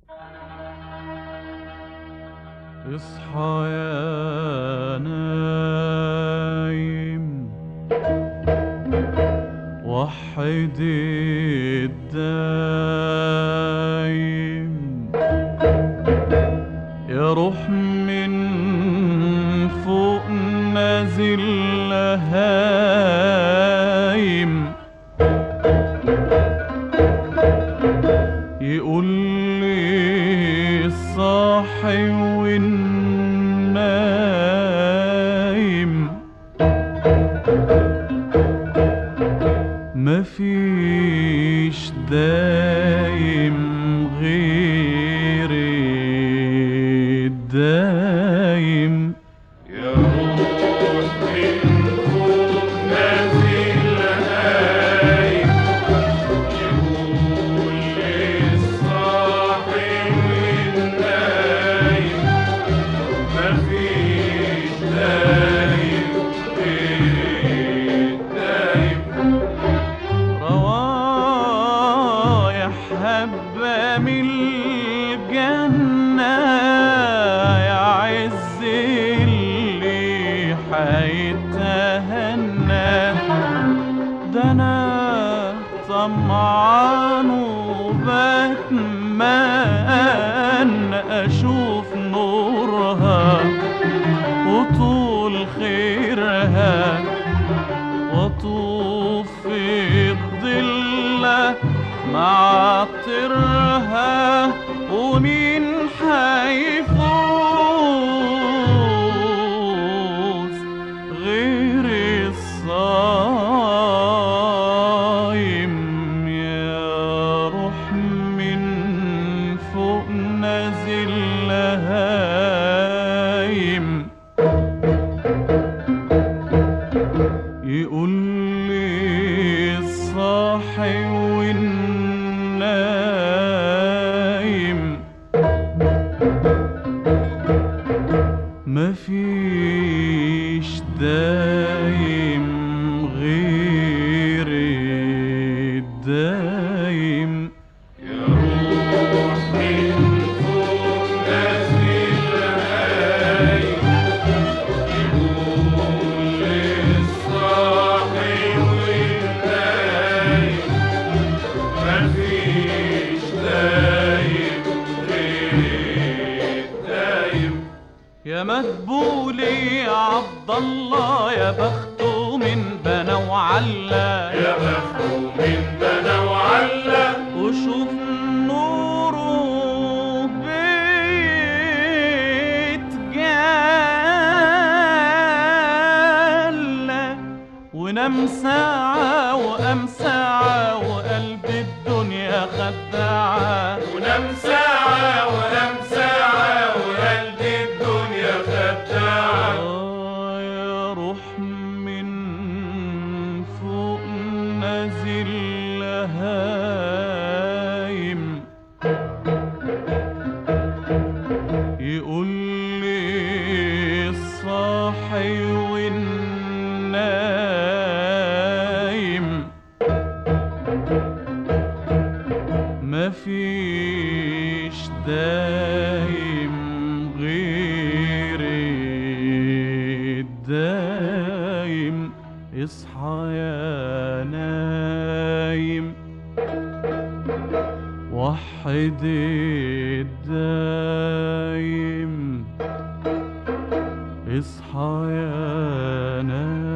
اصحى يا نايم، وحد الدايم، يا روح من فوق نازل هايم، يقول لي الصاحي والنايم، مفيش دايم غير الدايم. يا روح من فوق نازل هايم، يقول للصاحي والنايم، مفيش دايم غير الدايم. روايح هبة من الجنة، يا عز اللي حيتهنى، ده أنا طمعان وبتمنى أشوف نورها وطول خيرها، واطوف في الظلة مع طيرها، ومين حيفوز غير الصايم. يا روح من فوق نازل هايم، يقول لي الصاحي والنايم، مفيش دايم غير الدايم. يا روح من فوق نازل هايم، يقول للصاحي والنايم، مفيش دايم غير الدايم. يا مدبولي عبد الله، يا بخته من بنا وعلا، يا بخته من بنا وعلا، وشوف نوره بيتجلى، ونام ساعة وقام ساعة وقلب الدنيا خداعة، ونام ساعة ونام ساعة وقلب الدنيا خداعة. يا روح من فوق نازل هايم، يقول لي الصاحي والنايم، مفيش دايم غير الدايم. اصحى يا نايم، وحد الدايم، اصحى يا نايم.